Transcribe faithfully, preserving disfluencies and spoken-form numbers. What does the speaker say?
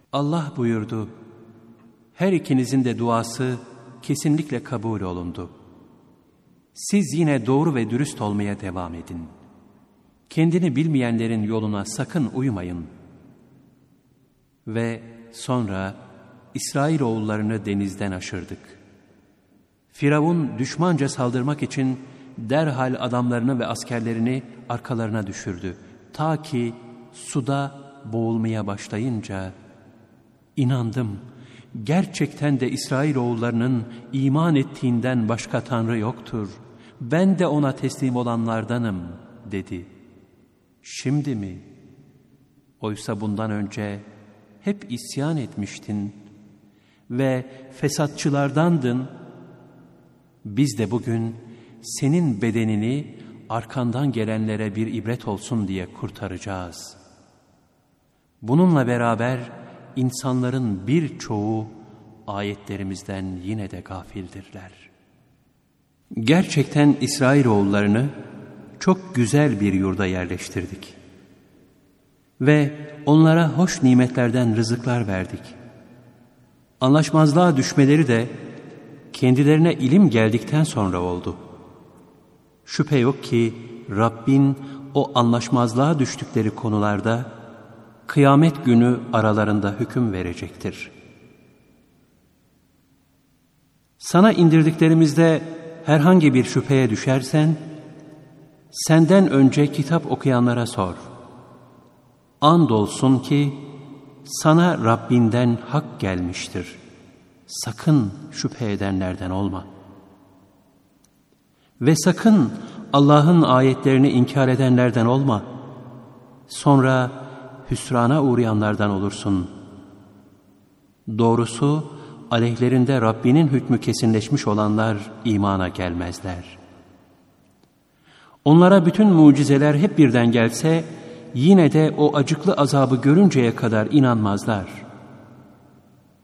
Allah buyurdu, her ikinizin de duası kesinlikle kabul olundu. Siz yine doğru ve dürüst olmaya devam edin. Kendini bilmeyenlerin yoluna sakın uymayın. Ve sonra İsrailoğullarını denizden aşırdık. Firavun düşmanca saldırmak için derhal adamlarını ve askerlerini arkalarına düşürdü. Ta ki suda boğulmaya başlayınca, inandım, gerçekten de İsrailoğullarının iman ettiğinden başka Tanrı yoktur. Ben de ona teslim olanlardanım dedi. Şimdi mi? Oysa bundan önce hep isyan etmiştin ve fesatçılardandın. Biz de bugün senin bedenini arkandan gelenlere bir ibret olsun diye kurtaracağız. Bununla beraber insanların birçoğu ayetlerimizden yine de gafildirler. Gerçekten İsrailoğullarını çok güzel bir yurda yerleştirdik. Ve onlara hoş nimetlerden rızıklar verdik. Anlaşmazlığa düşmeleri de kendilerine ilim geldikten sonra oldu. Şüphe yok ki Rabbin o anlaşmazlığa düştükleri konularda kıyamet günü aralarında hüküm verecektir. Sana indirdiklerimizde herhangi bir şüpheye düşersen, senden önce kitap okuyanlara sor. Andolsun ki sana Rabbinden hak gelmiştir. Sakın şüphe edenlerden olma. Ve sakın Allah'ın ayetlerini inkar edenlerden olma. Sonra hüsrana uğrayanlardan olursun. Doğrusu aleyhlerinde Rabbinin hükmü kesinleşmiş olanlar imana gelmezler. Onlara bütün mucizeler hep birden gelse, yine de o acıklı azabı görünceye kadar inanmazlar.